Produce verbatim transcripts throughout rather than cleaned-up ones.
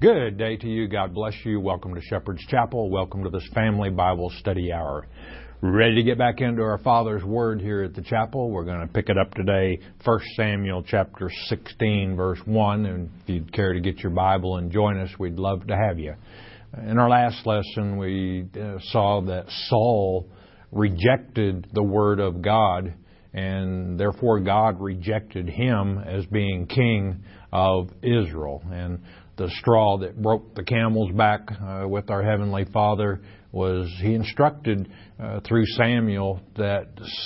Good day to you. God bless you. Welcome to Shepherd's Chapel. Welcome to this family Bible study hour. Ready to get back into our Father's Word here at the chapel. We're going to pick it up today, First Samuel chapter sixteen, verse one. And if you'd care to get your Bible and join us, we'd love to have you. In our last lesson, we uh, saw that Saul rejected the Word of God, and therefore God rejected him as being king of Israel. And the straw that broke the camel's back uh, with our Heavenly Father was He instructed uh, through Samuel that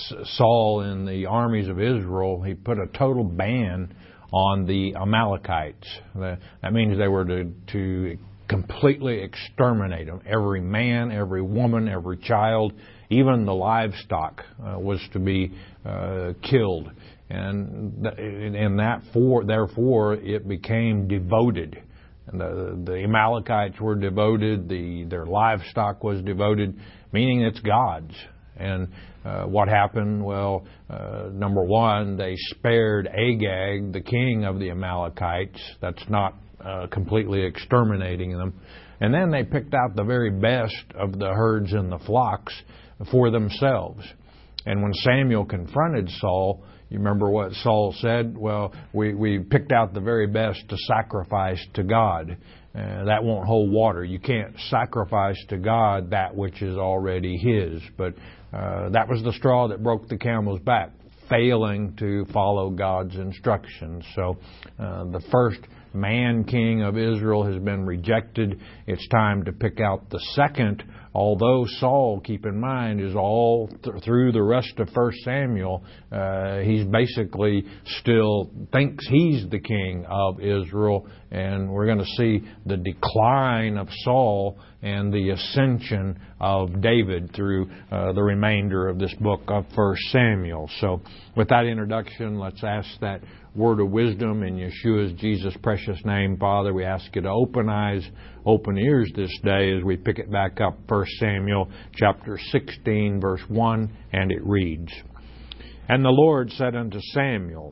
Saul and the armies of Israel, he put a total ban on the Amalekites. That means they were to, to completely exterminate them. Every man, every woman, every child, even the livestock uh, was to be uh, killed. And, and that for, therefore it became devoted. And the, the Amalekites were devoted, the, their livestock was devoted, meaning it's God's. And uh, what happened? Well, uh, number one, they spared Agag, the king of the Amalekites. That's not uh, completely exterminating them. And then they picked out the very best of the herds and the flocks for themselves. And when Samuel confronted Saul, you remember what Saul said? Well, we, we picked out the very best to sacrifice to God. Uh, that won't hold water. You can't sacrifice to God that which is already His. But uh, that was the straw that broke the camel's back, failing to follow God's instructions. So uh, the first man king of Israel has been rejected. It's time to pick out the second. Although Saul, keep in mind, is all th- through the rest of First Samuel, uh, he's basically still thinks he's the king of Israel, and we're going to see the decline of Saul and the ascension of David through uh, the remainder of this book of First Samuel. So with that introduction, let's ask that word of wisdom in Yeshua's Jesus' precious name. Father, we ask you to open eyes, open ears this day as we pick it back up, First Samuel chapter sixteen, verse one, and it reads, "And the Lord said unto Samuel,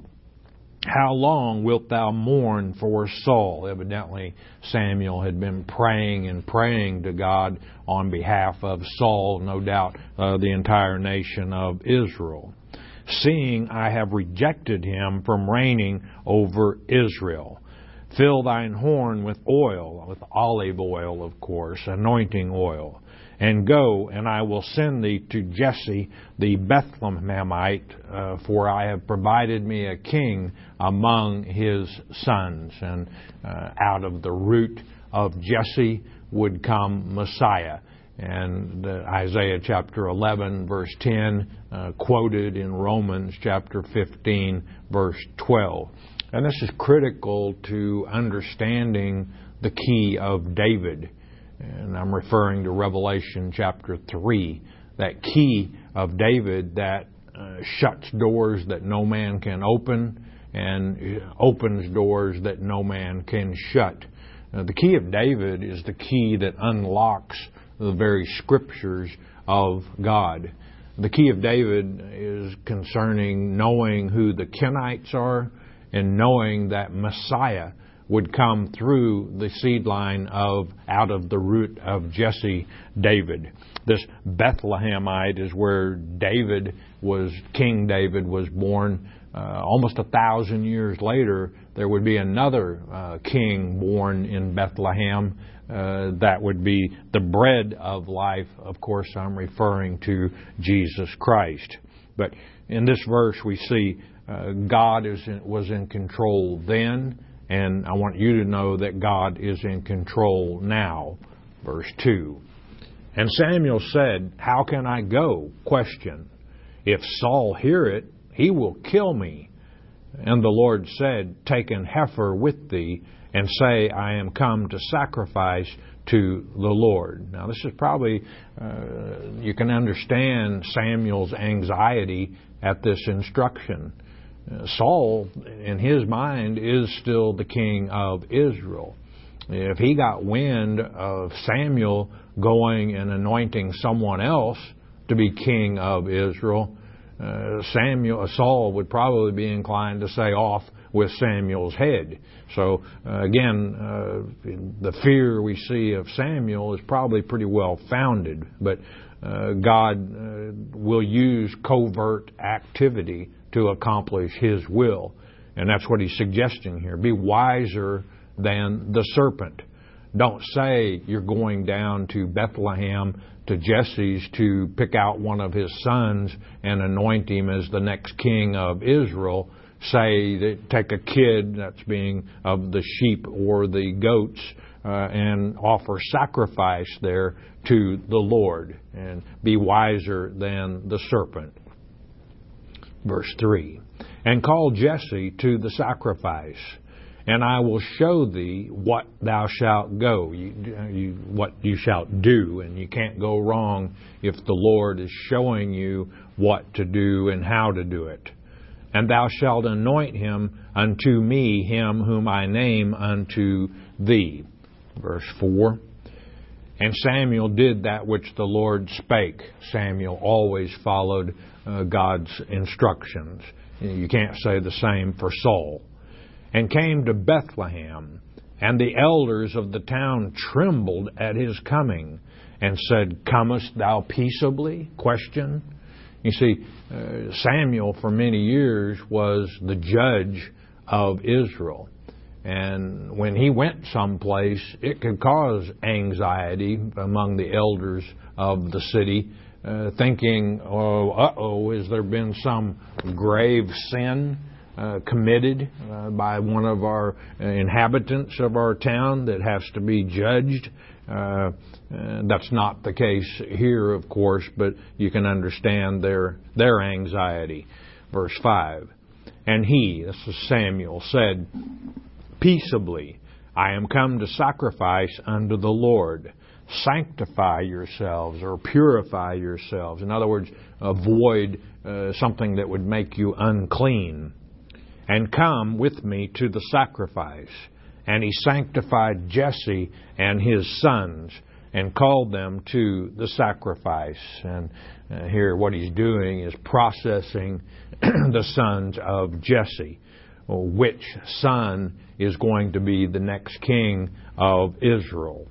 How long wilt thou mourn for Saul?" Evidently, Samuel had been praying and praying to God on behalf of Saul, no doubt uh, the entire nation of Israel. "Seeing I have rejected him from reigning over Israel. Fill thine horn with oil," with olive oil, of course, anointing oil, "and go, and I will send thee to Jesse the Bethlehemite, uh, for I have provided me a king among his sons." And uh, out of the root of Jesse would come Messiah. And uh, Isaiah chapter eleven, verse ten, uh, quoted in Romans chapter fifteen, verse twelve. And this is critical to understanding the key of David. And I'm referring to Revelation chapter three, that key of David that uh, shuts doors that no man can open and opens doors that no man can shut. Uh, the key of David is the key that unlocks the very scriptures of God. The key of David is concerning knowing who the Kenites are and knowing that Messiah would come through the seed line of out of the root of Jesse, David. This Bethlehemite is where David was, King David was born. Uh, almost a thousand years later, there would be another uh, king born in Bethlehem. Uh, that would be the bread of life. Of course, I'm referring to Jesus Christ. But in this verse, we see uh, God is in, was in control then, and I want you to know that God is in control now. Verse two. "And Samuel said, How can I go? Question. If Saul hear it, he will kill me. And the Lord said, Take an heifer with thee, and say, I am come to sacrifice to the Lord." Now, this is probably, uh, you can understand Samuel's anxiety at this instruction. Uh, Saul, in his mind, is still the king of Israel. If he got wind of Samuel going and anointing someone else to be king of Israel, uh, Samuel, Saul would probably be inclined to say, "Off with Samuel's head. So uh, again, uh, the fear we see of Samuel is probably pretty well founded, but uh, God uh, will use covert activity to accomplish His will. And that's what He's suggesting here. Be wiser than the serpent. Don't say you're going down to Bethlehem to Jesse's to pick out one of his sons and anoint him as the next king of Israel. Say that take a kid that's being of the sheep or the goats uh, and offer sacrifice there to the Lord, and be wiser than the serpent. Verse three, and call Jesse to the sacrifice, and I will show thee what thou shalt go, you, you, what you shalt do. And you can't go wrong if the Lord is showing you what to do and how to do it. And thou shalt anoint him unto me, him whom I name unto thee. Verse four, and Samuel did that which the Lord spake. Samuel always followed uh, God's instructions. You can't say the same for Saul. And came to Bethlehem, and the elders of the town trembled at his coming, and said, Comest thou peaceably? Question. You see, uh, Samuel for many years was the judge of Israel. And when he went someplace, it could cause anxiety among the elders of the city, uh, thinking, oh, uh-oh, has there been some grave sin Uh, committed uh, by one of our uh, inhabitants of our town that has to be judged? Uh, uh, that's not the case here, of course, but you can understand their their anxiety. Verse five, and he, this is Samuel, said, Peaceably, I am come to sacrifice unto the Lord. Sanctify yourselves, or purify yourselves. In other words, avoid uh, something that would make you unclean. And come with me to the sacrifice. And he sanctified Jesse and his sons, and called them to the sacrifice. And uh, here what he's doing is processing the sons of Jesse. Which son is going to be the next king of Israel?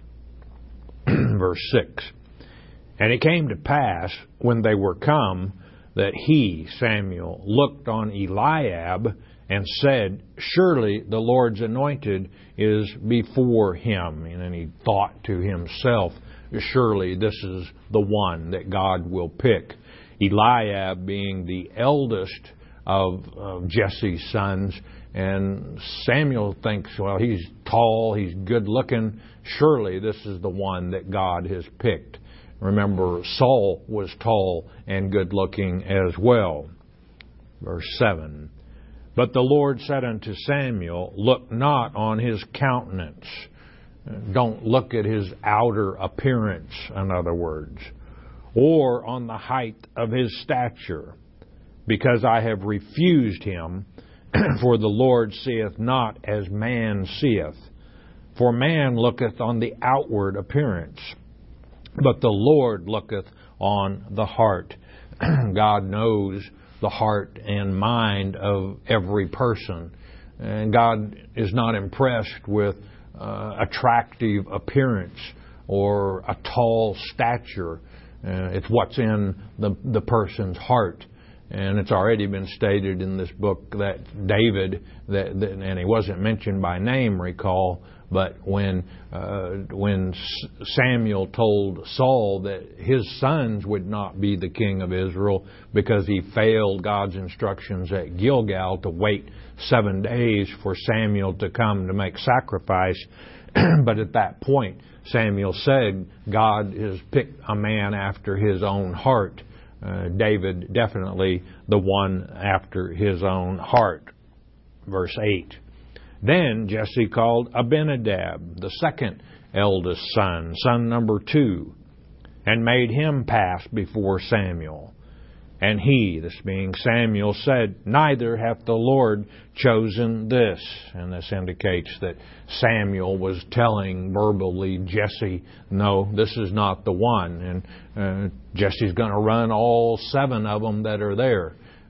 Verse six. And it came to pass, when they were come, that he, Samuel, looked on Eliab, and said, Surely the Lord's anointed is before him. And then he thought to himself, surely this is the one that God will pick. Eliab being the eldest of, of Jesse's sons. And Samuel thinks, well, he's tall, he's good looking. Surely this is the one that God has picked. Remember, Saul was tall and good looking as well. Verse seven. But the Lord said unto Samuel, Look not on his countenance. Don't look at his outer appearance, in other words, or on the height of his stature, because I have refused him. For the Lord seeth not as man seeth. For man looketh on the outward appearance, but the Lord looketh on the heart. God knows the heart and mind of every person. And God is not impressed with uh, attractive appearance or a tall stature. Uh, it's what's in the, the person's heart. And it's already been stated in this book that David, that, that and he wasn't mentioned by name, recall, but when uh, when Samuel told Saul that his sons would not be the king of Israel because he failed God's instructions at Gilgal to wait seven days for Samuel to come to make sacrifice, but at that point Samuel said, God has picked a man after his own heart. Uh, David, definitely the one after his own heart. Verse eight. Then Jesse called Abinadab, the second eldest son, son number two, and made him pass before Samuel. And he, this being Samuel, said, Neither hath the Lord chosen this. And this indicates that Samuel was telling verbally Jesse, no, this is not the one. And uh, Jesse's going to run all seven of them that are there.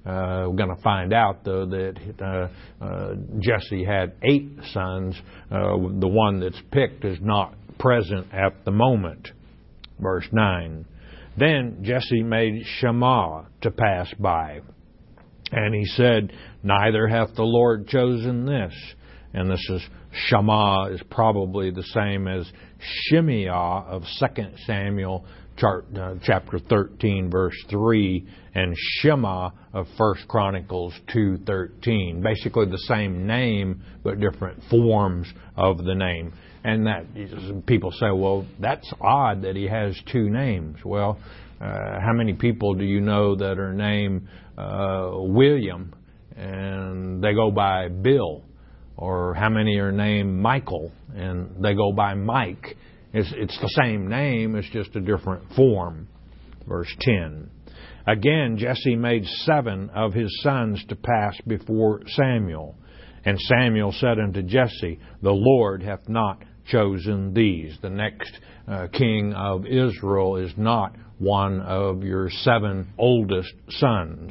Uh, we're going to find out, though, that uh, uh, Jesse had eight sons. Uh, the one that's picked is not present at the moment. Verse nine. Then Jesse made Shammah to pass by. And he said, Neither hath the Lord chosen this. And this is, Shammah is probably the same as Shimeah of Second Samuel chart, uh, chapter thirteen, verse three, and Shema of First Chronicles two thirteen. Basically the same name, but different forms of the name. And that people say, well, that's odd that he has two names. Well, uh, how many people do you know that are named uh, William and they go by Bill? Or how many are named Michael and they go by Mike? It's, it's the same name, it's just a different form. Verse ten. Again, Jesse made seven of his sons to pass before Samuel. And Samuel said unto Jesse, The Lord hath not chosen these. The next uh, king of Israel is not one of your seven oldest sons.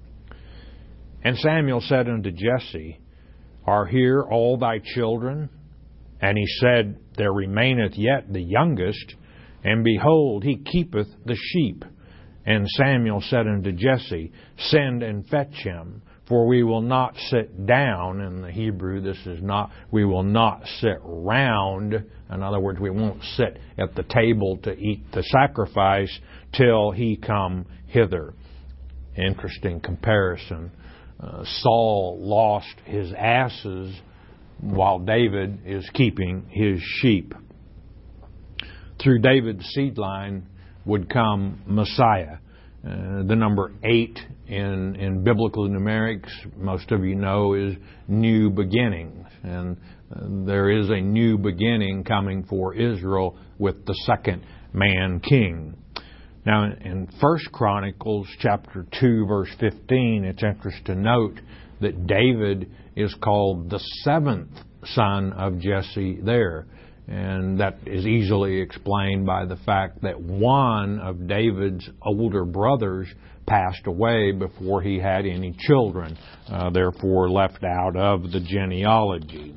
And Samuel said unto Jesse, Are here all thy children? And he said, There remaineth yet the youngest, and behold, he keepeth the sheep. And Samuel said unto Jesse, Send and fetch him, for we will not sit down. In the Hebrew, this is not, we will not sit round. In other words, we won't sit at the table to eat the sacrifice till he come hither. Interesting comparison. Uh, Saul lost his asses while David is keeping his sheep. Through David's seed line would come Messiah. Uh, the number eight in, in biblical numerics, most of you know, is new beginnings. And uh, there is a new beginning coming for Israel with the second man king. Now, in First Chronicles chapter two, verse fifteen, it's interesting to note that David is called the seventh son of Jesse there. And that is easily explained by the fact that one of David's older brothers passed away before he had any children, uh, therefore left out of the genealogy.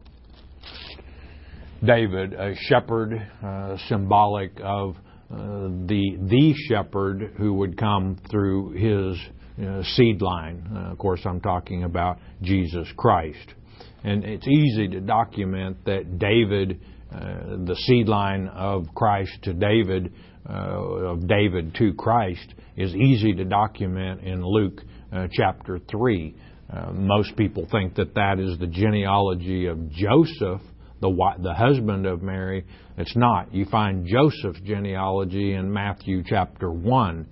David, a shepherd, uh, symbolic of uh, the the shepherd who would come through his uh, seed line. Uh, of course, I'm talking about Jesus Christ. And it's easy to document that David, uh, the seed line of Christ to David, uh, of David to Christ, is easy to document in Luke uh, chapter three. Uh, most people think that that is the genealogy of Joseph, the the husband of Mary. It's not. You find Joseph's genealogy in Matthew chapter one.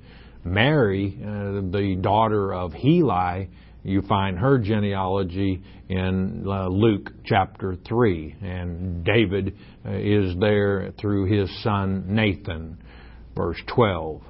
Mary, uh, the daughter of Heli, you find her genealogy in uh, Luke chapter three. And David uh, is there through his son Nathan. Verse twelve.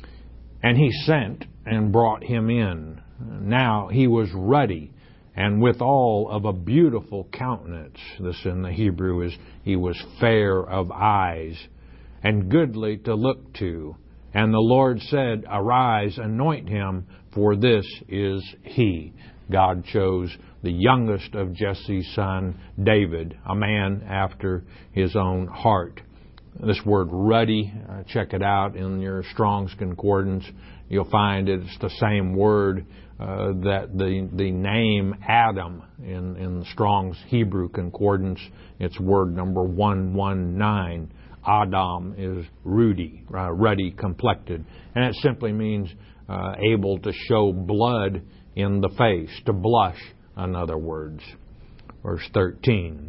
And he sent and brought him in. Now he was ruddy, and withal of a beautiful countenance. This in the Hebrew is, he was fair of eyes, and goodly to look to. And the Lord said, Arise, anoint him, for this is he. God chose the youngest of Jesse's son, David, a man after his own heart. This word ruddy, uh, check it out in your Strong's Concordance. You'll find it's the same word uh, that the the name Adam in, in the Strong's Hebrew Concordance. It's word number one one nine. Adam is ruddy, uh, ruddy complected. And it simply means uh, able to show blood in the face, to blush, in other words. Verse thirteen.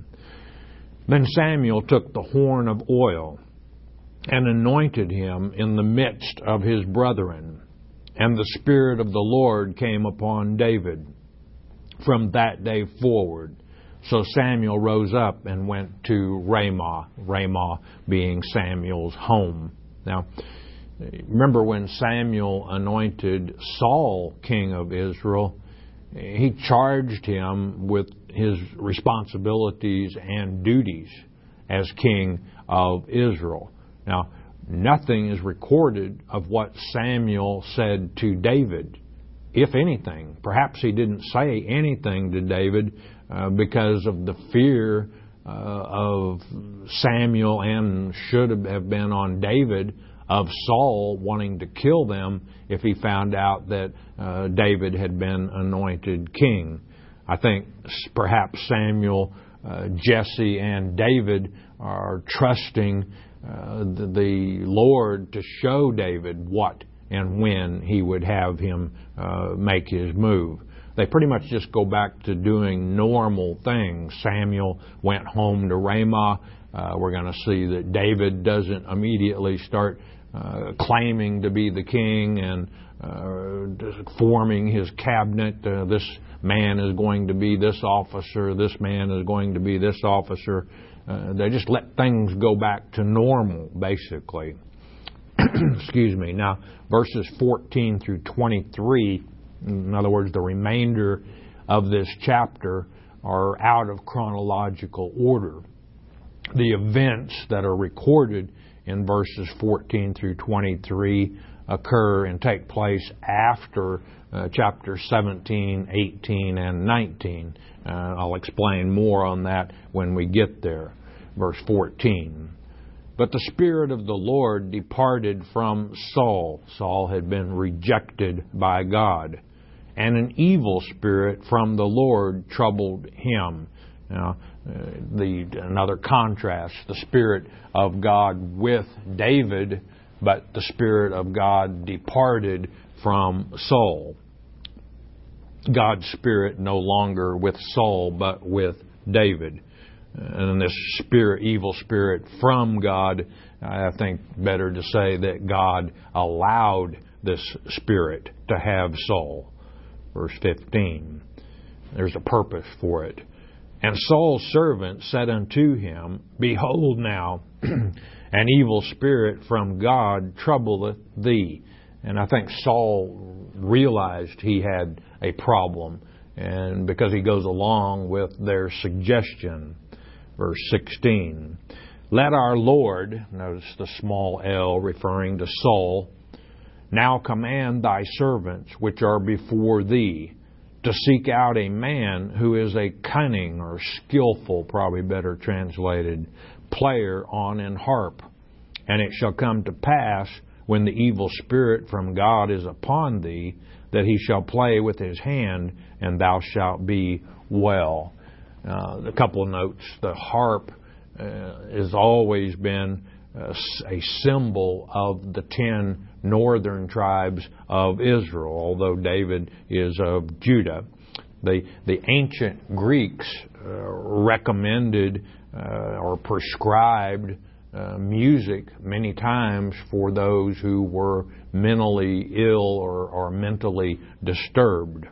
Then Samuel took the horn of oil and anointed him in the midst of his brethren. And the Spirit of the Lord came upon David from that day forward. So Samuel rose up and went to Ramah, Ramah being Samuel's home. Now, remember when Samuel anointed Saul king of Israel, he charged him with his responsibilities and duties as king of Israel. Now, nothing is recorded of what Samuel said to David. if anything. Perhaps he didn't say anything to David uh, because of the fear uh, of Samuel, and should have been on David, of Saul wanting to kill them if he found out that uh, David had been anointed king. I think perhaps Samuel, uh, Jesse, and David are trusting uh, the, the Lord to show David what and when he would have him uh, make his move. They pretty much just go back to doing normal things. Samuel went home to Ramah. Uh, we're going to see that David doesn't immediately start uh, claiming to be the king and uh, forming his cabinet. Uh, this man is going to be this officer. This man is going to be this officer. Uh, they just let things go back to normal, basically. Excuse me. Now, verses fourteen through twenty-three, in other words, the remainder of this chapter, are out of chronological order. The events that are recorded in verses fourteen through twenty-three occur and take place after uh, chapters seventeen, eighteen, and nineteen. Uh, I'll explain more on that when we get there. Verse fourteen. But the Spirit of the Lord departed from Saul. Saul had been rejected by God. And an evil spirit from the Lord troubled him. Now, uh, the another contrast, the Spirit of God with David, but the Spirit of God departed from Saul. God's Spirit no longer with Saul, but with David. And this spirit, evil spirit from God, I think better to say that God allowed this spirit to have Saul. Verse fifteen. There's a purpose for it. And Saul's servant said unto him, Behold now, an evil spirit from God troubleth thee. And I think Saul realized he had a problem, and because he goes along with their suggestion. Verse sixteen, Let our Lord, notice the small l referring to Saul, now command thy servants which are before thee to seek out a man who is a cunning or skillful, probably better translated, player on an harp. And it shall come to pass, when the evil spirit from God is upon thee, that he shall play with his hand, and thou shalt be well. Uh, a couple of notes. The harp uh, has always been uh, a symbol of the ten northern tribes of Israel, although David is of Judah. The, the ancient Greeks uh, recommended uh, or prescribed uh, music many times for those who were mentally ill or, or mentally disturbed.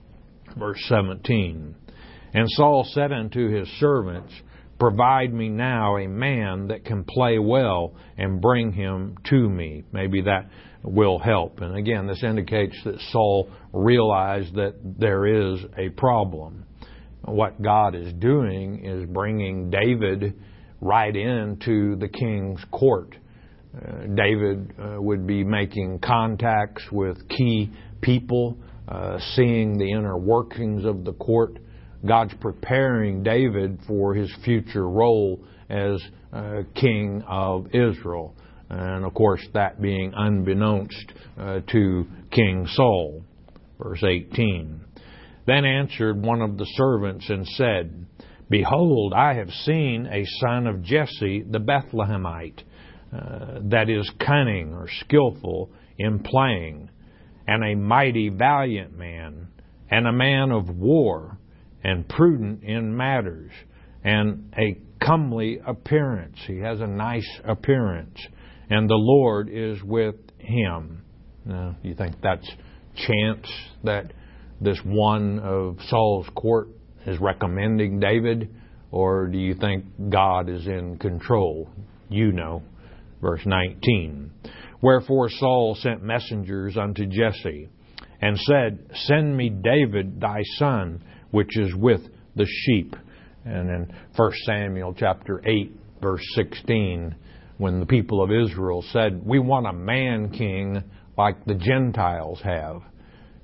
Verse seventeen. And Saul said unto his servants, Provide me now a man that can play well, and bring him to me. Maybe that will help. And again, this indicates that Saul realized that there is a problem. What God is doing is bringing David right into the king's court. Uh, David uh, would be making contacts with key people, uh, seeing the inner workings of the court. God's preparing David for his future role as uh, king of Israel. And, of course, that being unbeknownst uh, to King Saul. Verse eighteen. Then answered one of the servants and said, Behold, I have seen a son of Jesse the Bethlehemite, uh, that is cunning or skillful in playing, and a mighty valiant man, and a man of war, and prudent in matters, and a comely appearance. He has a nice appearance, and the Lord is with him. Now, you think that's chance that this one of Saul's court is recommending David, or do you think God is in control? You know. Verse nineteen. Wherefore Saul sent messengers unto Jesse, and said, Send me David thy son, which is with the sheep. And in First Samuel chapter eight, verse sixteen, when the people of Israel said, We want a man king like the Gentiles have.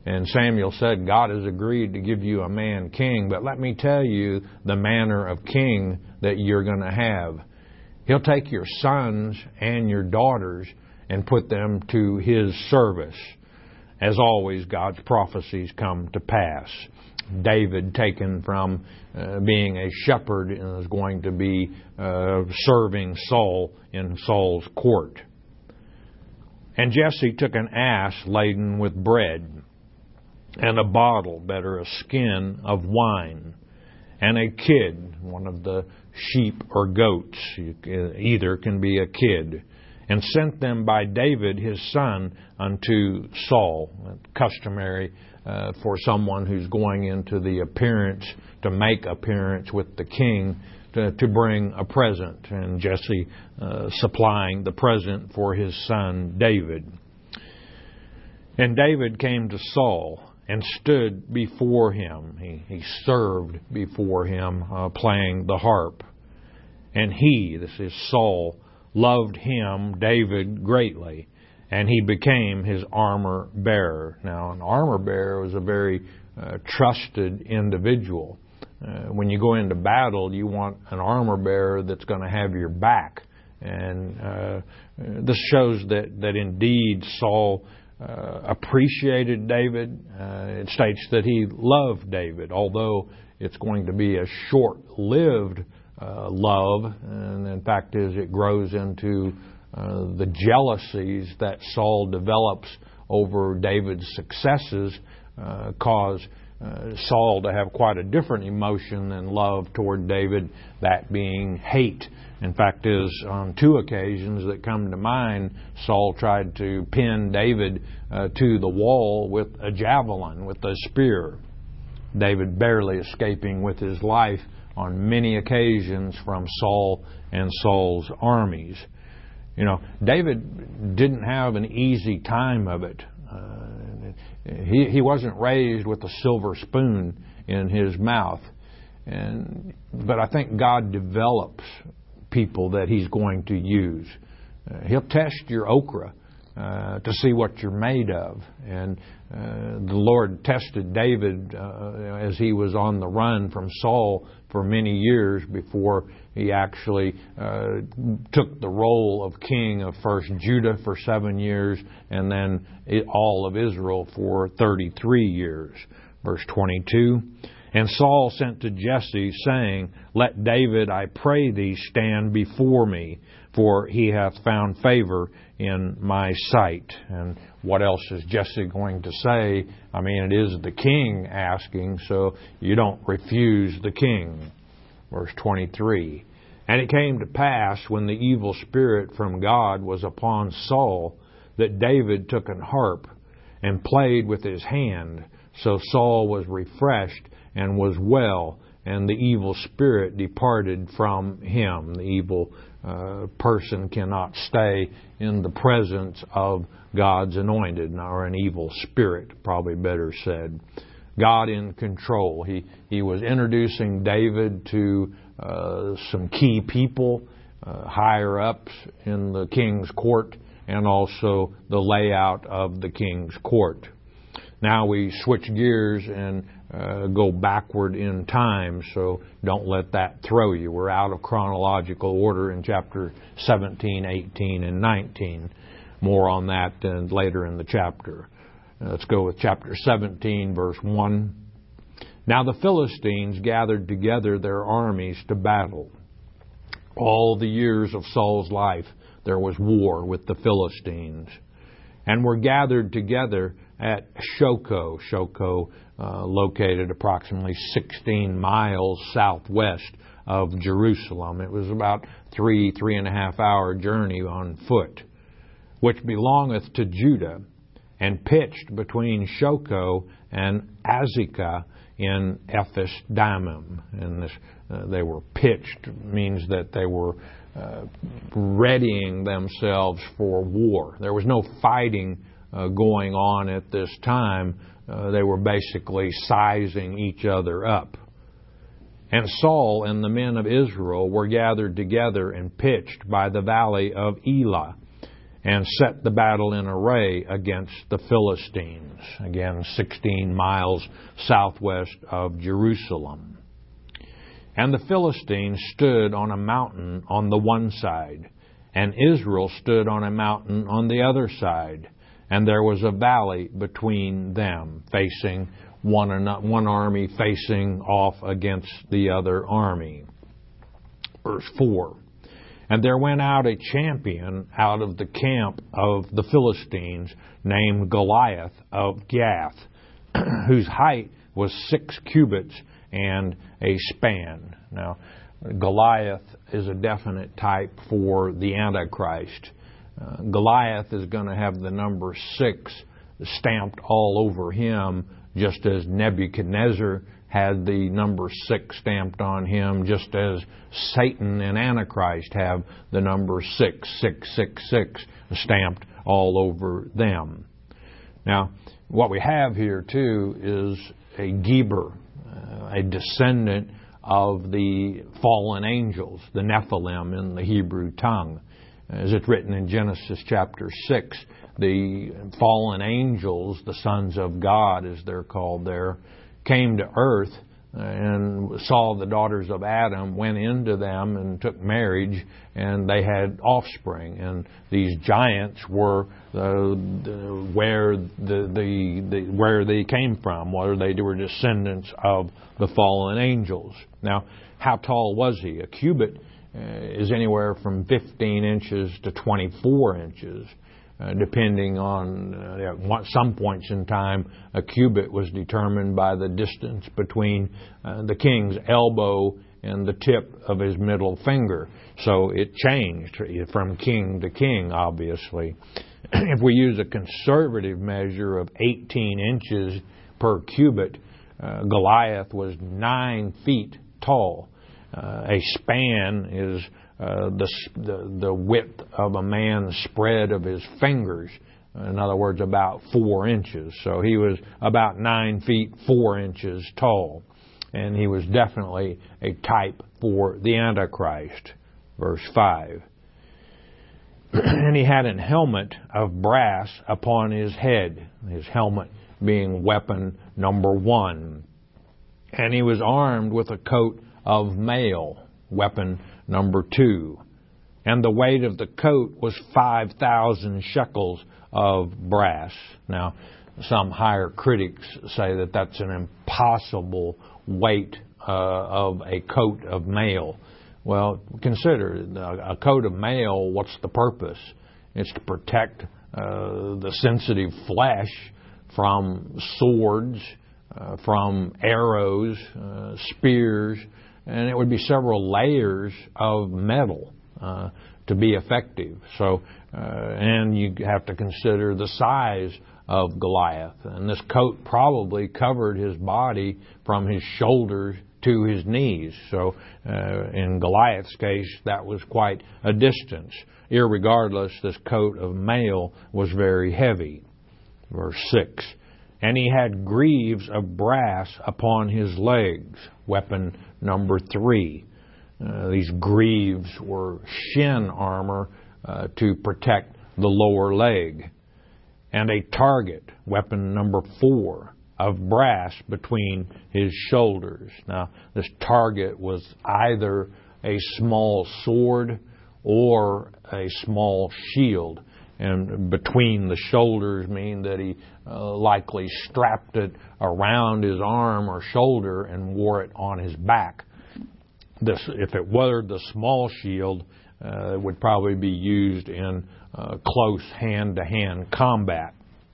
And Samuel said, God has agreed to give you a man king, but let me tell you the manner of king that you're going to have. He'll take your sons and your daughters and put them to His service. As always, God's prophecies come to pass. David, taken from uh, being a shepherd, is going to be uh, serving Saul in Saul's court. And Jesse took an ass laden with bread, and a bottle, better a skin, of wine, and a kid, one of the sheep or goats, either can be a kid, and sent them by David his son unto Saul. Customary uh, for someone who's going into the appearance, to make appearance with the king, to, to bring a present. And Jesse uh, supplying the present for his son David. And David came to Saul and stood before him. He, he served before him, uh, playing the harp. And he, this is Saul, loved him, David, greatly, and he became his armor bearer. Now, an armor bearer was a very uh, trusted individual. Uh, when you go into battle, you want an armor bearer that's going to have your back. And uh, this shows that, that indeed Saul uh, appreciated David. Uh, it states that he loved David, although it's going to be a short-lived Uh, love, and in fact is it grows into uh, the jealousies that Saul develops over David's successes uh, cause uh, Saul to have quite a different emotion than love toward David, that being hate. In fact, is on two occasions that come to mind, Saul tried to pin David uh, to the wall with a javelin, with a spear. David barely escaping with his life on many occasions from Saul and Saul's armies. You know, David didn't have an easy time of it. Uh, he, he wasn't raised with a silver spoon in his mouth. And, but I think God develops people that He's going to use. Uh, he'll test your okra uh, to see what you're made of. And uh, the Lord tested David uh, as he was on the run from Saul for many years before he actually uh, took the role of king of first Judah for seven years and then it, all of Israel for thirty-three years. Verse twenty-two, and Saul sent to Jesse, saying, Let David, I pray thee, stand before me, for he hath found favor in my sight. And what else is Jesse going to say? I mean, it is the king asking, so you don't refuse the king. Verse twenty-three, and it came to pass, when the evil spirit from God was upon Saul, that David took an harp and played with his hand. So Saul was refreshed and was well, and the evil spirit departed from him. The evil uh, person cannot stay in the presence of God's anointed, or an evil spirit, probably better said. God in control. He he was introducing David to uh, some key people, uh, higher ups in the king's court, and also the layout of the king's court. Now we switch gears and uh, go backward in time, so don't let that throw you. We're out of chronological order in chapter seventeen, eighteen, and nineteen. More on that uh, later in the chapter. Let's go with chapter seventeen, verse one. Now the Philistines gathered together their armies to battle. All the years of Saul's life there was war with the Philistines, and were gathered together at Shoco. Shoco, uh, located approximately sixteen miles southwest of Jerusalem. It was about three, three and a half hour journey on foot, which belongeth to Judah, and pitched between Shoco and Azekah in Ephes Dammim. And this, uh, they were pitched means that they were uh, readying themselves for war. There was no fighting uh, going on at this time. Uh, they were basically sizing each other up. And Saul and the men of Israel were gathered together and pitched by the valley of Elah. and set the battle in array against the Philistines, again sixteen miles southwest of Jerusalem. And the Philistines stood on a mountain on the one side, and Israel stood on a mountain on the other side, and there was a valley between them, facing one, one army facing off against the other army. Verse four. And there went out a champion out of the camp of the Philistines named Goliath of Gath, whose height was six cubits and a span. Now, Goliath is a definite type for the Antichrist. Uh, Goliath is going to have the number six stamped all over him, just as Nebuchadnezzar had the number six stamped on him, just as Satan and Antichrist have the number six, six, six, six stamped all over them. Now, what we have here, too, is a Geber, uh, a descendant of the fallen angels, the Nephilim in the Hebrew tongue. As it's written in Genesis chapter six, the fallen angels, the sons of God as they're called there, came to earth and saw the daughters of Adam, went into them and took marriage, and they had offspring. And these giants were uh, the, where the, the, the where they came from, whether they were descendants of the fallen angels. Now, how tall was he? A cubit uh, is anywhere from fifteen inches to twenty-four inches. Uh, depending on uh, at some points in time, a cubit was determined by the distance between uh, the king's elbow and the tip of his middle finger. So it changed from king to king, obviously. If we use a conservative measure of eighteen inches per cubit, uh, Goliath was nine feet tall. Uh, a span is Uh, the, the the width of a man's spread of his fingers. In other words, about four inches. So he was about nine feet, four inches tall. And he was definitely a type for the Antichrist. Verse five. And he had an helmet of brass upon his head, his helmet being weapon number one. And he was armed with a coat of mail, weapon number two. And the weight of the coat was five thousand shekels of brass. Now, some higher critics say that that's an impossible weight uh, of a coat of mail. Well, consider a coat of mail, what's the purpose? It's to protect uh, the sensitive flesh from swords, uh, from arrows, uh, spears, and it would be several layers of metal uh, to be effective. So, uh, and you have to consider the size of Goliath. And this coat probably covered his body from his shoulders to his knees. So, uh, in Goliath's case, that was quite a distance. Irregardless, this coat of mail was very heavy. Verse six. And he had greaves of brass upon his legs, weapon number three. Uh, these greaves were shin armor uh, to protect the lower leg. And a target, weapon number four, of brass between his shoulders. Now, this target was either a small sword or a small shield. And between the shoulders mean that he uh, likely strapped it around his arm or shoulder and wore it on his back. This, if it were the small shield, uh, it would probably be used in uh, close hand-to-hand combat.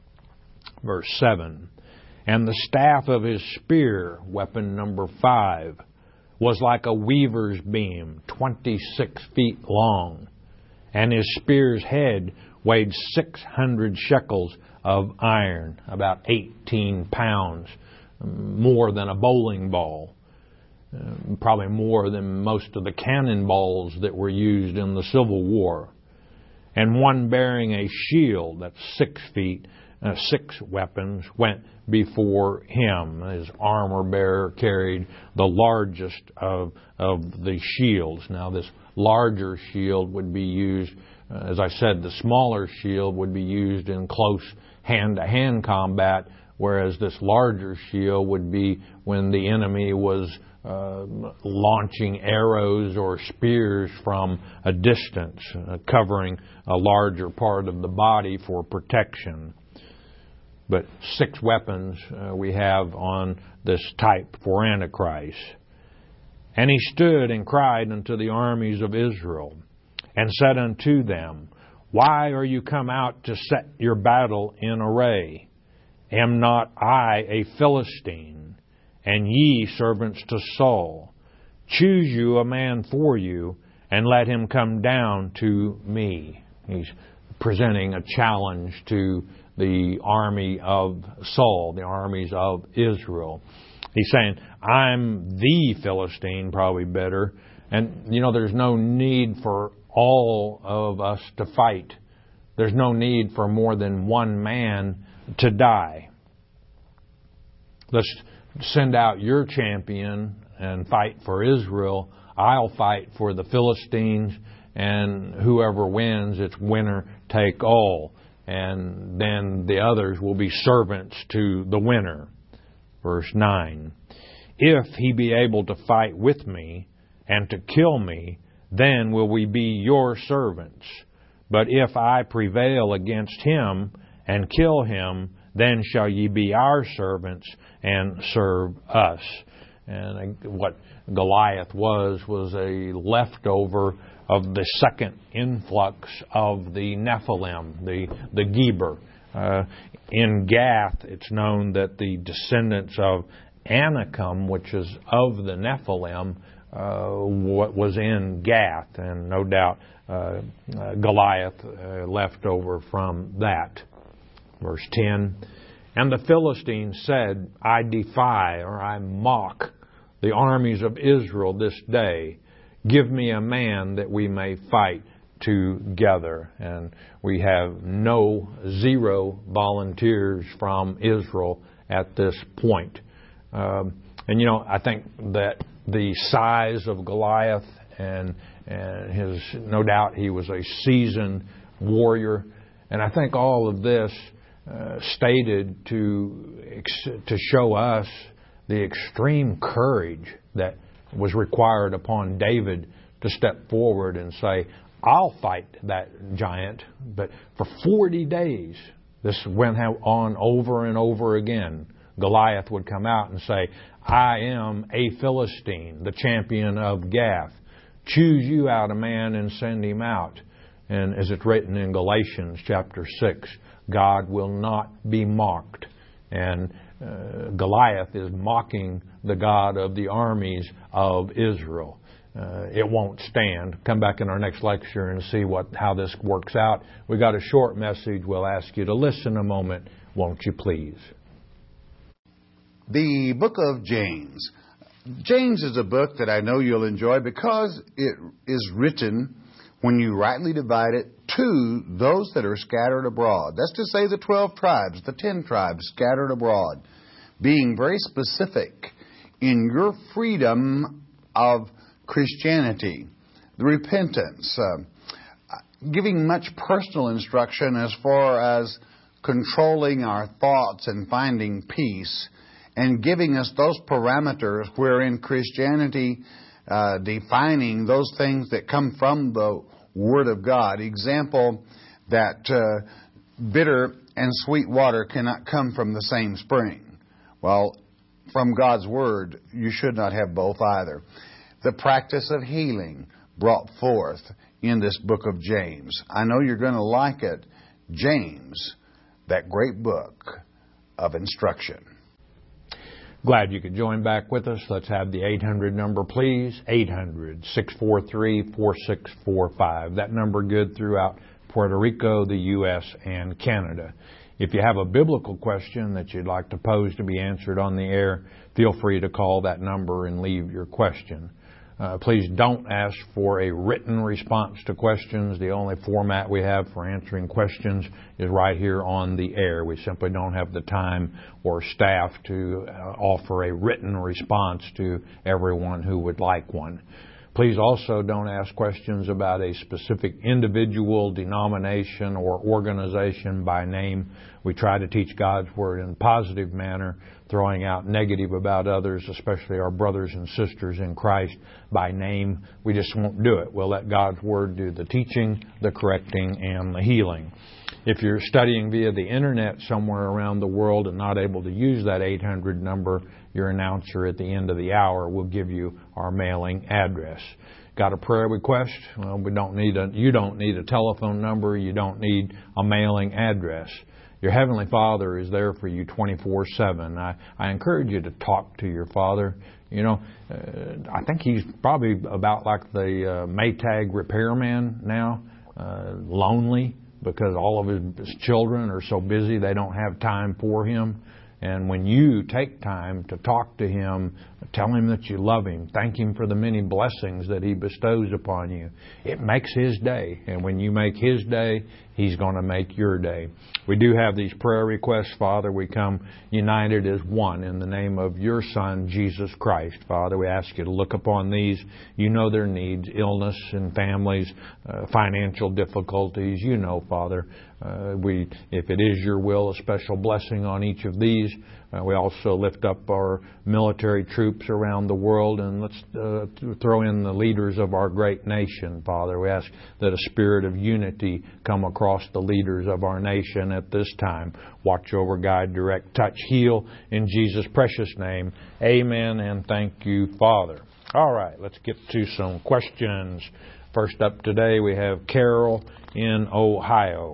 Verse seven. And the staff of his spear, weapon number five, was like a weaver's beam, twenty-six feet long. And his spear's head weighed six hundred shekels of iron, about eighteen pounds, more than a bowling ball, uh, probably more than most of the cannonballs that were used in the Civil War. And one bearing a shield that's six feet, uh, six weapons went before him. His armor bearer carried the largest of, of the shields. Now, this larger shield would be used. Uh, as I said, the smaller shield would be used in close hand-to-hand combat, whereas this larger shield would be when the enemy was uh, launching arrows or spears from a distance, uh, covering a larger part of the body for protection. But six weapons uh, we have on this type for Antichrist. And he stood and cried unto the armies of Israel, and said unto them, Why are you come out to set your battle in array? Am not I a Philistine, and ye servants to Saul? Choose you a man for you, and let him come down to me. He's presenting a challenge to the army of Saul, the armies of Israel. He's saying, I'm the Philistine, probably better. And, you know, there's no need for all of us to fight. There's no need for more than one man to die. Let's send out your champion and fight for Israel. I'll fight for the Philistines, and whoever wins, it's winner take all. And then the others will be servants to the winner. Verse nine, If he be able to fight with me and to kill me, then will we be your servants. But if I prevail against him and kill him, then shall ye be our servants and serve us. And what Goliath was, was a leftover of the second influx of the Nephilim, the, the Geber. Uh, in Gath, it's known that the descendants of Anakim, which is of the Nephilim, uh, what was in Gath, and no doubt uh, uh, Goliath uh, left over from that. Verse ten, And the Philistines said, I defy, or I mock, the armies of Israel this day. Give me a man that we may fight together. And we have no, zero volunteers from Israel at this point. Um, and, you know, I think that the size of Goliath and, and his, no doubt he was a seasoned warrior. And I think all of this uh, stated to, to show us the extreme courage that was required upon David to step forward and say, I'll fight that giant. But for forty days, this went on over and over again. Goliath would come out and say, I am a Philistine, the champion of Gath. Choose you out a man and send him out. And as it's written in Galatians chapter six, God will not be mocked. And uh, Goliath is mocking the God of the armies of Israel. Uh, it won't stand. Come back in our next lecture and see what how this works out. We got a short message. We'll ask you to listen a moment. Won't you please? The book of James. James is a book that I know you'll enjoy because it is written, when you rightly divide it, to those that are scattered abroad. That's to say the twelve tribes, the ten tribes scattered abroad, being very specific in your freedom of Christianity, the repentance, uh, giving much personal instruction as far as controlling our thoughts and finding peace, and giving us those parameters wherein Christianity uh, defining those things that come from the Word of God. Example, that uh, bitter and sweet water cannot come from the same spring. Well, from God's Word, you should not have both either. The practice of healing brought forth in this book of James. I know you're going to like it. James, that great book of instruction. Glad you could join back with us. Let's have the eight hundred number, please. eight hundred, six four three, four six four five. That number good throughout Puerto Rico, the U S, and Canada. If you have a biblical question that you'd like to pose to be answered on the air, feel free to call that number and leave your question. Uh, please don't ask for a written response to questions. The only format we have for answering questions is right here on the air. We simply don't have the time or staff to uh, offer a written response to everyone who would like one. Please please also don't ask questions about a specific individual, denomination, or organization by name. We try to teach God's Word in a positive manner, throwing out negative about others, especially our brothers and sisters in Christ, by name. We just won't do it. We'll let God's Word do the teaching, the correcting, and the healing. If you're studying via the Internet somewhere around the world and not able to use that eight hundred number, your announcer at the end of the hour will give you our mailing address. Got a prayer request? Well, we don't need a, you don't need a telephone number. You don't need a mailing address. Your Heavenly Father is there for you twenty-four seven. I, I encourage you to talk to your Father. You know, uh, I think he's probably about like the uh, Maytag repairman now, uh, lonely, because all of his, his children are so busy they don't have time for him. And when you take time to talk to him, tell him that you love him, thank him for the many blessings that he bestows upon you, it makes his day. And when you make his day, he's going to make your day. We do have these prayer requests, Father. We come united as one in the name of your Son, Jesus Christ. Father, we ask you to look upon these. You know their needs, illness in families, uh, financial difficulties. You know, Father, uh, we, if it is your will, a special blessing on each of these. Uh, we also lift up our military troops around the world, and let's uh, throw in the leaders of our great nation, Father. We ask that a spirit of unity come across the leaders of our nation at this time. Watch over, guide, direct, touch, heal, in Jesus' precious name. Amen, and thank you, Father. All right, let's get to some questions. First up today, we have Carol in Ohio.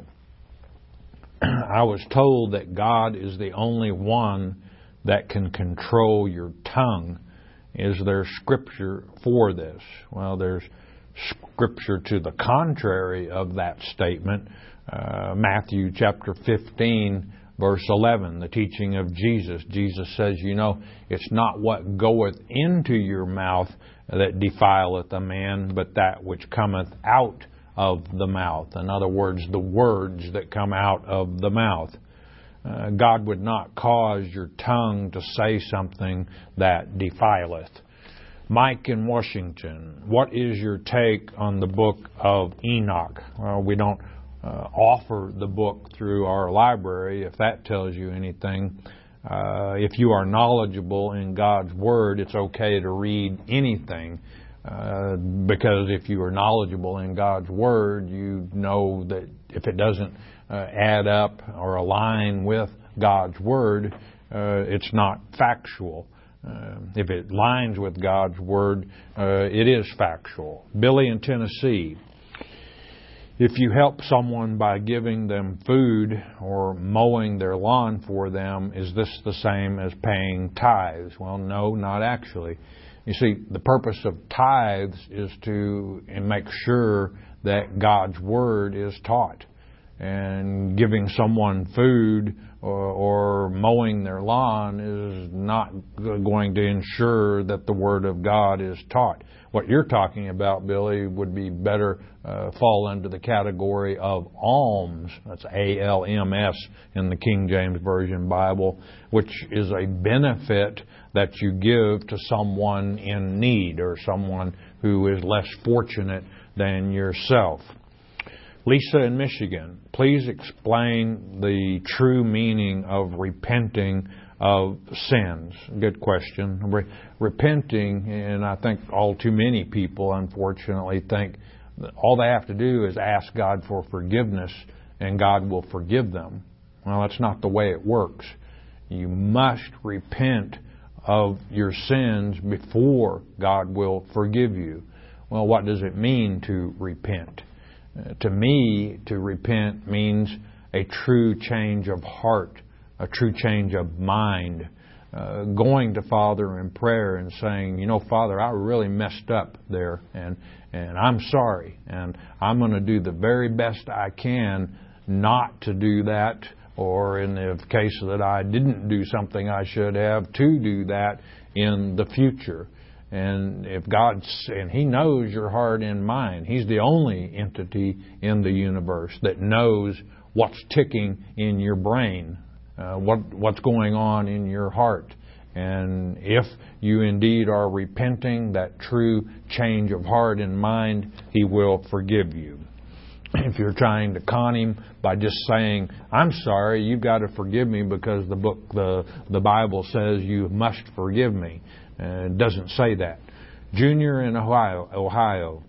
I was told that God is the only one that can control your tongue. Is there scripture for this? Well, there's scripture to the contrary of that statement. Uh, Matthew chapter fifteen, verse eleven, the teaching of Jesus. Jesus says, you know, it's not what goeth into your mouth that defileth a man, but that which cometh out of the mouth. In other words, the words that come out of the mouth. Uh, God would not cause your tongue to say something that defileth. Mike in Washington, what is your take on the book of Enoch? Well, we don't uh, offer the book through our library, if that tells you anything. Uh, if you are knowledgeable in God's Word, it's okay to read anything. Uh, because if you are knowledgeable in God's Word, you know that if it doesn't uh, add up or align with God's Word, uh, it's not factual. Uh, if it lines with God's Word, uh, it is factual. Billy in Tennessee, if you help someone by giving them food or mowing their lawn for them, is this the same as paying tithes? Well, no, not actually. You see, the purpose of tithes is to make sure that God's Word is taught. And giving someone food or, or mowing their lawn is not going to ensure that the Word of God is taught. What you're talking about, Billy, would be better uh, fall under the category of alms. That's A L M S in the King James Version Bible, which is a benefit that you give to someone in need or someone who is less fortunate than yourself. Lisa in Michigan, please explain the true meaning of repenting of sins. Good question. Re- repenting, and I think all too many people, unfortunately, think that all they have to do is ask God for forgiveness and God will forgive them. Well, that's not the way it works. You must repent of your sins before God will forgive you. Well, what does it mean to repent? Uh, to me, to repent means a true change of heart, a true change of mind, uh, going to Father in prayer and saying, you know, Father, I really messed up there, and and I'm sorry, and I'm going to do the very best I can not to do that, or in the case that I didn't do something I should have, to do that in the future. And if God's, and He knows your heart and mind. He's the only entity in the universe that knows what's ticking in your brain, uh, what what's going on in your heart. And if you indeed are repenting, that true change of heart and mind, He will forgive you. If you're trying to con Him by just saying, I'm sorry, you've got to forgive me because the book, the, the Bible says you must forgive me. Uh, it doesn't say that. Junior in Ohio, Ohio,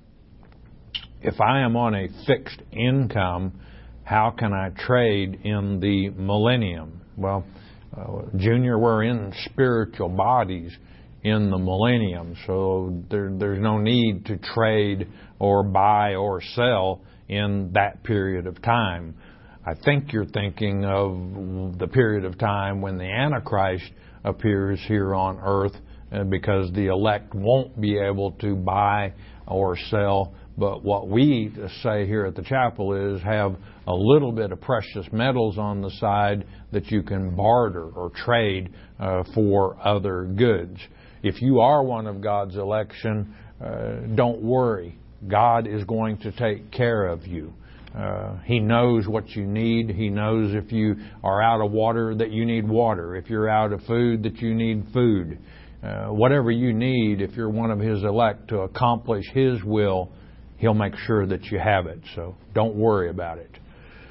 if I am on a fixed income, how can I trade in the millennium? Well, uh, Junior, we're in spiritual bodies in the millennium, so there, there's no need to trade or buy or sell in that period of time. I think you're thinking of the period of time when the Antichrist appears here on earth, uh, because the elect won't be able to buy or sell. But what we say here at the chapel is have a little bit of precious metals on the side that you can barter or trade uh, for other goods. If you are one of God's election, uh, don't worry. God is going to take care of you. Uh, he knows what you need. He knows if you are out of water that you need water. If you're out of food that you need food. Uh, whatever you need, if you're one of His elect to accomplish His will, He'll make sure that you have it. So don't worry about it.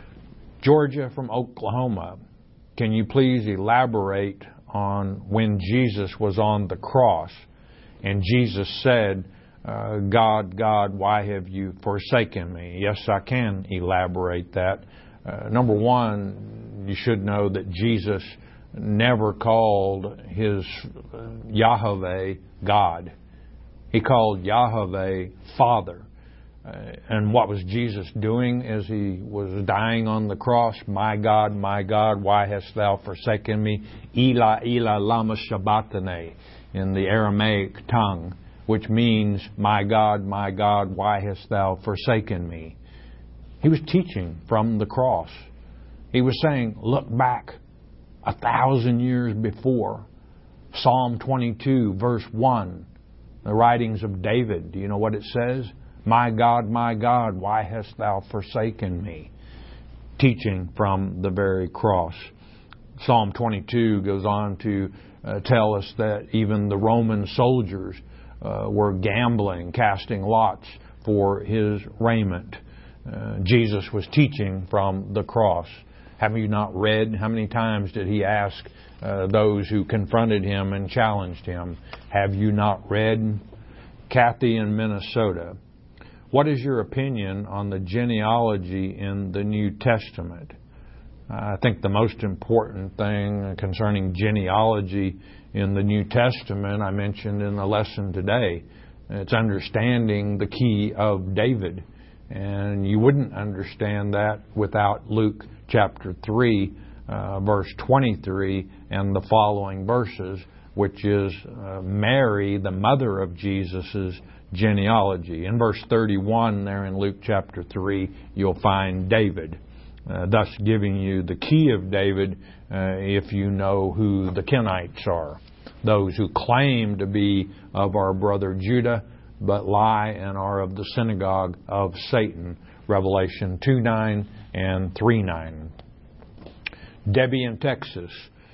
Georgia from Oklahoma, can you please elaborate on when Jesus was on the cross and Jesus said, uh, God, God, why have you forsaken me? Yes, I can elaborate that. Uh, number one, you should know that Jesus never called His Yahweh God. He called Yahweh Father. Uh, and what was Jesus doing as He was dying on the cross? My God, my God, why hast Thou forsaken me? Eli, Eli, lama sabachthani, in the Aramaic tongue, which means, my God, my God, why hast Thou forsaken me? He was teaching from the cross. He was saying, look back a thousand years before. Psalm twenty-two, verse one, the writings of David. Do you know what it says? My God, my God, why hast Thou forsaken me? Teaching from the very cross. Psalm twenty-two goes on to uh, tell us that even the Roman soldiers uh, were gambling, casting lots for His raiment. Uh, Jesus was teaching from the cross. Have you not read? How many times did He ask uh, those who confronted Him and challenged Him? Have you not read? Kathy in Minnesota, what is your opinion on the genealogy in the New Testament? I think the most important thing concerning genealogy in the New Testament I mentioned in the lesson today. It's understanding the key of David. And you wouldn't understand that without Luke chapter three, uh, verse twenty-three and the following verses, which is uh, Mary, the mother of Jesus' genealogy. In verse thirty-one there in Luke chapter three, you'll find David, uh, thus giving you the key of David uh, if you know who the Kenites are, those who claim to be of our brother Judah, but lie and are of the synagogue of Satan. Revelation two nine and three nine. Debbie in Texas.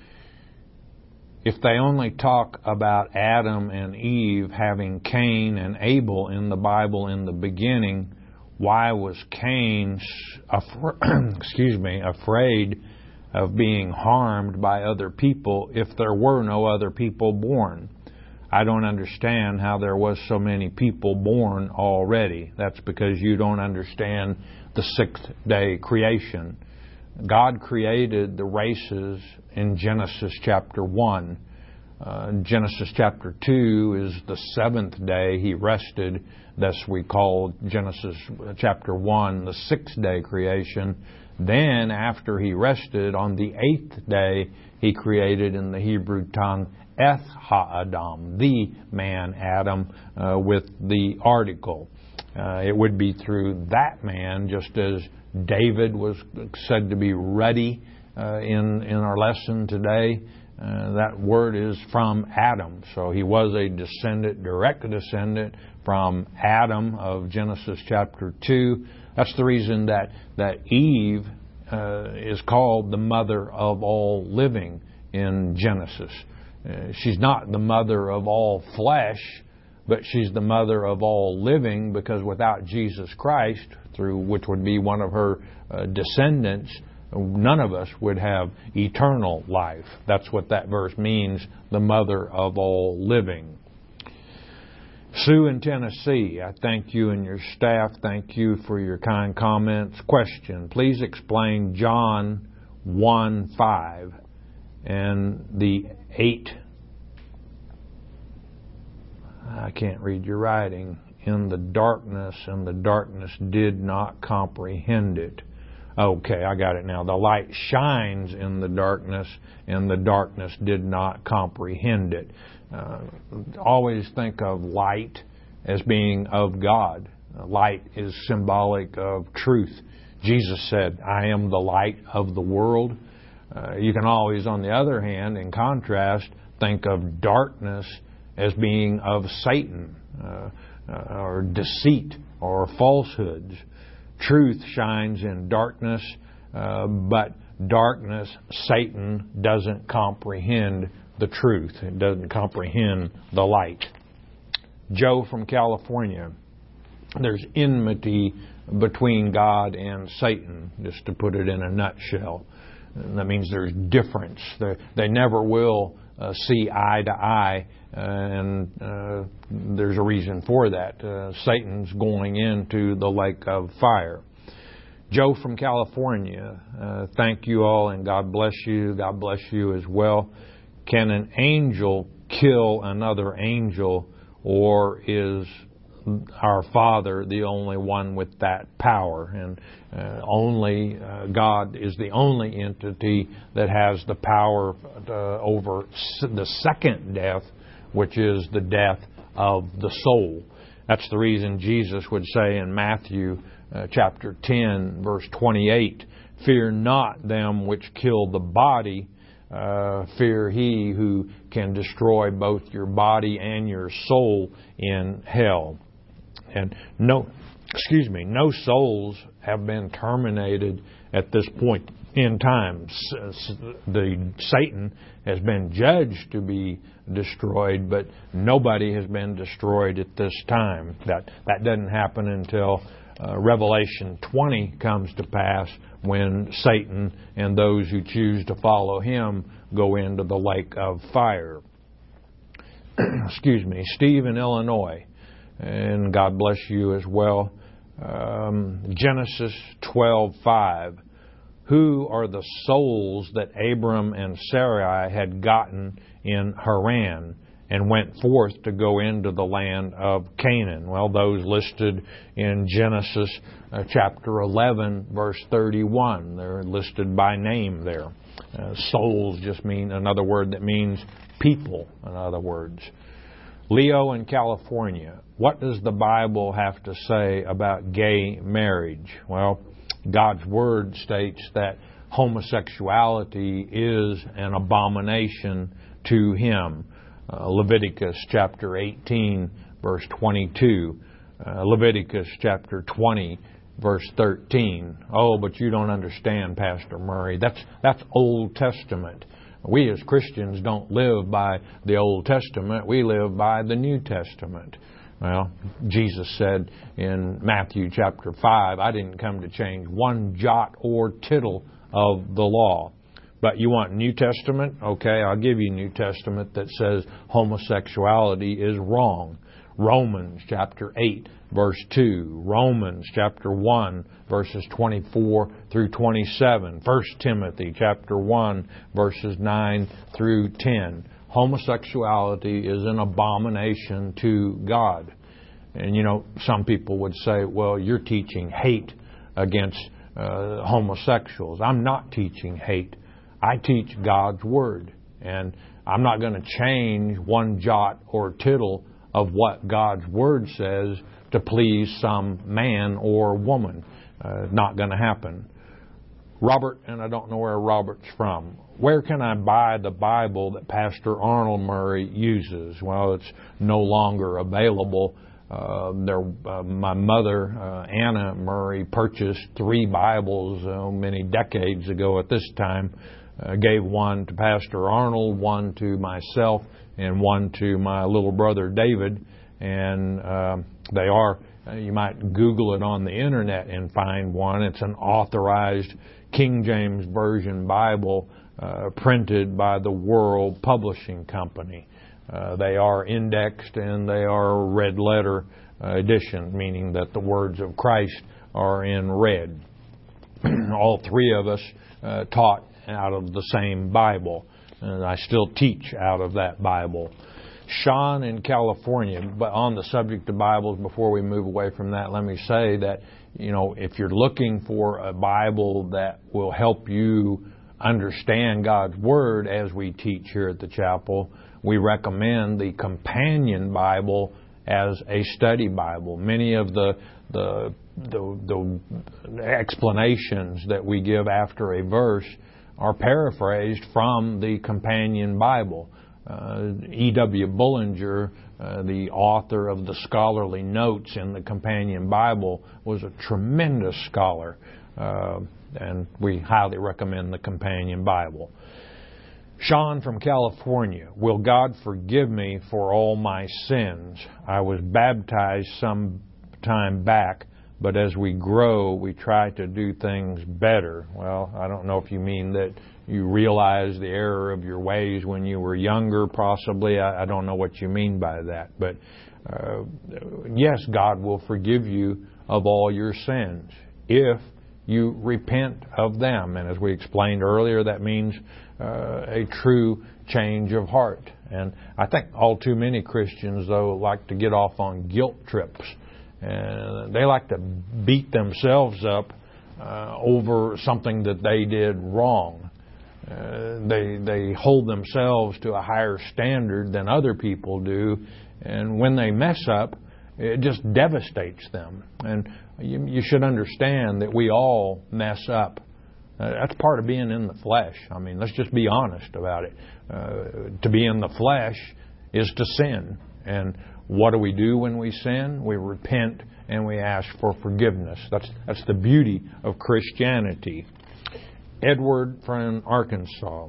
If they only talk about Adam and Eve having Cain and Abel in the Bible in the beginning, why was Cain, afra- excuse me, afraid of being harmed by other people if there were no other people born? I don't understand how there was so many people born already. That's because you don't understand the sixth day creation. God created the races in Genesis chapter one. Uh, Genesis chapter two is the seventh day He rested. Thus we call Genesis chapter one the sixth day creation. Then after He rested on the eighth day, He created in the Hebrew tongue Eth Ha-Adam, the man Adam, uh, with the article. Uh, it would be through that man, just as David was said to be ruddy uh, in, in our lesson today. Uh, that word is from Adam. So he was a descendant, direct descendant from Adam of Genesis chapter two. That's the reason that, that Eve uh, is called the mother of all living in Genesis. Uh, she's not the mother of all flesh, but she's the mother of all living, because without Jesus Christ, through which would be one of her uh, descendants, none of us would have eternal life. That's what that verse means, the mother of all living. Sue in Tennessee, I thank you and your staff. Thank you for your kind comments. Question, please explain John one five and the eight. I can't read your writing. In the darkness, and the darkness did not comprehend it. Okay, I got it now. The light shines in the darkness, and the darkness did not comprehend it. Uh, always think of light as being of God. Uh, light is symbolic of truth. Jesus said, I am the light of the world. Uh, you can always, on the other hand, in contrast, think of darkness as being of Satan, uh, uh, or deceit, or falsehoods. Truth shines in darkness, uh, but darkness, Satan, doesn't comprehend the truth. It doesn't comprehend the light. Joe from California, there's enmity between God and Satan, just to put it in a nutshell. And that means there's difference. They, they never will uh, see eye to eye, uh, and uh, there's a reason for that. Uh, Satan's going into the lake of fire. Joe from California, uh, thank you all, and God bless you. God bless you as well. Can an angel kill another angel, or is our Father the only one with that power? And uh, only uh, God is the only entity that has the power uh, over the second death, which is the death of the soul. That's the reason Jesus would say in Matthew uh, chapter ten, verse twenty-eight, fear not them which kill the body, uh, fear he who can destroy both your body and your soul in hell. And no, excuse me, no souls have been terminated at this point in time. The Satan has been judged to be destroyed, but nobody has been destroyed at this time. That that doesn't happen until uh, Revelation twenty comes to pass, when Satan and those who choose to follow him go into the lake of fire. Excuse me, Steve in Illinois. And God bless you as well. Um, Genesis twelve five. Who are the souls that Abram and Sarai had gotten in Haran and went forth to go into the land of Canaan? Well, those listed in Genesis uh, chapter eleven, verse thirty-one. They're listed by name there. Uh, souls just mean another word that means people, in other words. Leo in California, what does the Bible have to say about gay marriage? Well, God's Word states that homosexuality is an abomination to Him. Uh, Leviticus chapter eighteen, verse twenty-two. Uh, Leviticus chapter twenty, verse thirteen. Oh, but you don't understand, Pastor Murray. That's, that's Old Testament. We as Christians don't live by the Old Testament. We live by the New Testament. Well, Jesus said in Matthew chapter five, I didn't come to change one jot or tittle of the law. But you want New Testament? Okay, I'll give you New Testament that says homosexuality is wrong. Romans chapter eight, verse two. Romans chapter one, verses twenty-four through twenty-seven. First Timothy chapter one, verses nine through ten. Homosexuality is an abomination to God. And, you know, some people would say, well, you're teaching hate against uh, homosexuals. I'm not teaching hate. I teach God's Word. And I'm not going to change one jot or tittle of what God's Word says to please some man or woman. Uh, not going to happen. Robert, and I don't know where Robert's from. Where can I buy the Bible that Pastor Arnold Murray uses? Well, it's no longer available. Uh, there, uh, my mother, uh, Anna Murray, purchased three Bibles uh, many decades ago at this time. uh, gave one to Pastor Arnold, one to myself, and one to my little brother David. And uh, they are, uh, you might Google it on the internet and find one. It's an authorized King James Version Bible uh, printed by the World Publishing Company. Uh, they are indexed and they are red letter uh, edition, meaning that the words of Christ are in red. All three of us uh, taught out of the same Bible, and I still teach out of that Bible. Sean in California, but on the subject of Bibles, before we move away from that, let me say that, you know, if you're looking for a Bible that will help you understand God's Word as we teach here at the chapel, we recommend the Companion Bible as a study Bible. Many of the the the, the explanations that we give after a verse are paraphrased from the Companion Bible. Uh, E W Bullinger, uh, the author of the scholarly notes in the Companion Bible, was a tremendous scholar, uh, and we highly recommend the Companion Bible. Sean from California, will God forgive me for all my sins? I was baptized some time back, but as we grow, we try to do things better. Well, I don't know if you mean that you realized the error of your ways when you were younger, possibly. I, I don't know what you mean by that. But uh, yes, God will forgive you of all your sins if you repent of them. And as we explained earlier, that means uh, a true change of heart. And I think all too many Christians, though, like to get off on guilt trips. And they like to beat themselves up uh, over something that they did wrong. Uh, they they hold themselves to a higher standard than other people do, and when they mess up, it just devastates them. And you, you should understand that we all mess up. Uh, that's part of being in the flesh. I mean, let's just be honest about it. Uh, to be in the flesh is to sin. And what do we do when we sin? We repent and we ask for forgiveness. That's that's the beauty of Christianity. Edward from Arkansas.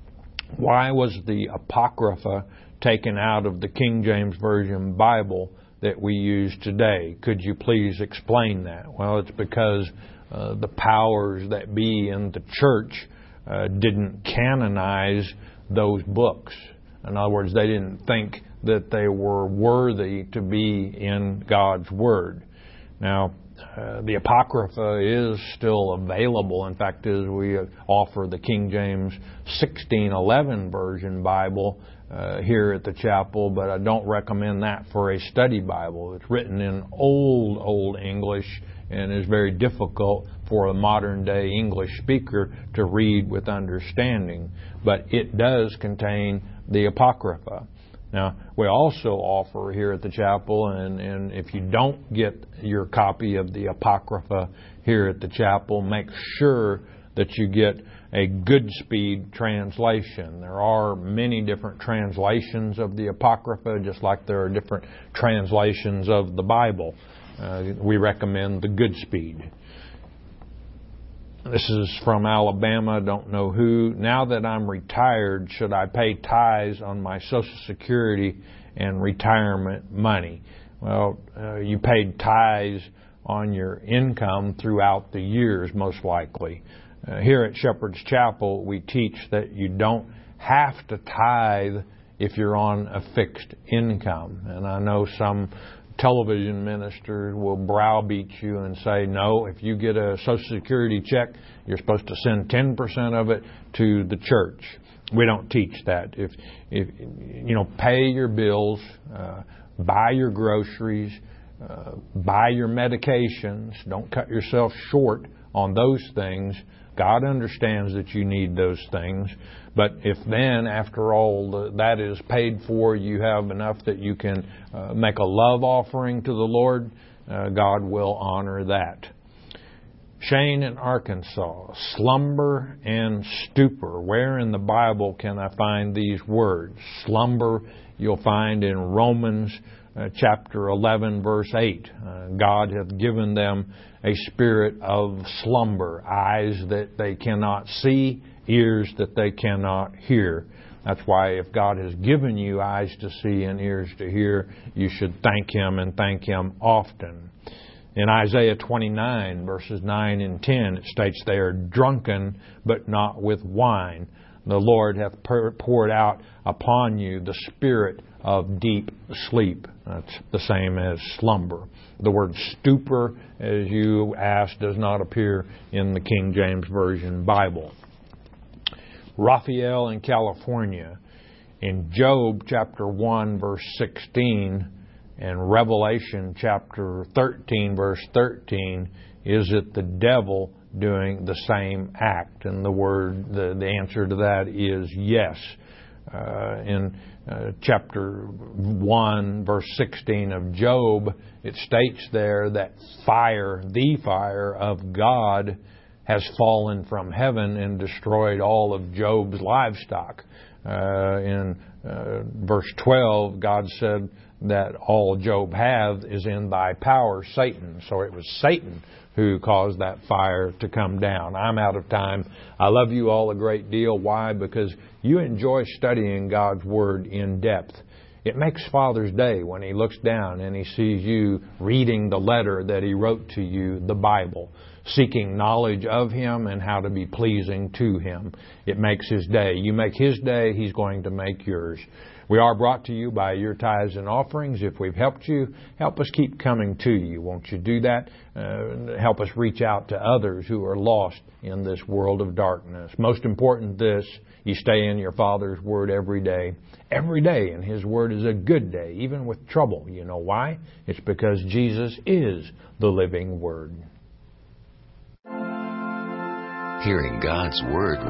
Why was the Apocrypha taken out of the King James Version Bible that we use today? Could you please explain that? Well, it's because uh, the powers that be in the church uh, didn't canonize those books. In other words, they didn't think that they were worthy to be in God's Word. Now, Uh, the Apocrypha is still available. In fact, as we offer the King James sixteen eleven Version Bible uh, here at the chapel, but I don't recommend that for a study Bible. It's written in old, old English and is very difficult for a modern-day English speaker to read with understanding. But it does contain the Apocrypha. Now, we also offer here at the chapel, and, and if you don't get your copy of the Apocrypha here at the chapel, make sure that you get a Goodspeed translation. There are many different translations of the Apocrypha, just like there are different translations of the Bible. Uh, we recommend the Goodspeed. This is from Alabama, don't know who. Now that I'm retired, should I pay tithes on my Social Security and retirement money? Well, uh, you paid tithes on your income throughout the years, most likely. Uh, here at Shepherd's Chapel, we teach that you don't have to tithe if you're on a fixed income. And I know some television ministers will browbeat you and say, no, if you get a Social Security check, you're supposed to send ten percent of it to the church. We don't teach that. If, if you know, pay your bills, uh, buy your groceries, uh, buy your medications. Don't cut yourself short on those things. God understands that you need those things. But if then, after all that is paid for, you have enough that you can uh, make a love offering to the Lord, uh, God will honor that. Shane in Arkansas, slumber and stupor. Where in the Bible can I find these words? Slumber you'll find in Romans uh, chapter eleven, verse eight. Uh, God hath given them a spirit of slumber, eyes that they cannot see, ears that they cannot hear. That's why if God has given you eyes to see and ears to hear, you should thank Him and thank Him often. In Isaiah twenty-nine, verses nine and ten, it states, they are drunken, but not with wine. The Lord hath poured out upon you the spirit of deep sleep. That's the same as slumber. The word stupor, as you asked, does not appear in the King James Version Bible. Raphael in California, in Job chapter one, verse sixteen, and Revelation chapter thirteen, verse thirteen, is it the devil doing the same act? And the word, the, the answer to that is yes. Uh, in uh, chapter one, verse sixteen of Job, it states there that fire, the fire of God, has fallen from heaven and destroyed all of Job's livestock. Uh, in uh, verse twelve, God said that all Job hath is in thy power, Satan. So it was Satan who caused that fire to come down. I'm out of time. I love you all a great deal. Why? Because you enjoy studying God's Word in depth. It makes Father's Day when He looks down and He sees you reading the letter that He wrote to you, the Bible, seeking knowledge of Him and how to be pleasing to Him. It makes His day. You make His day, He's going to make yours. We are brought to you by your tithes and offerings. If we've helped you, help us keep coming to you. Won't you do that? Uh, help us reach out to others who are lost in this world of darkness. Most important this, you stay in your Father's Word every day. Every day, and His Word is a good day, even with trouble. You know why? It's because Jesus is the living Word. Hearing God's Word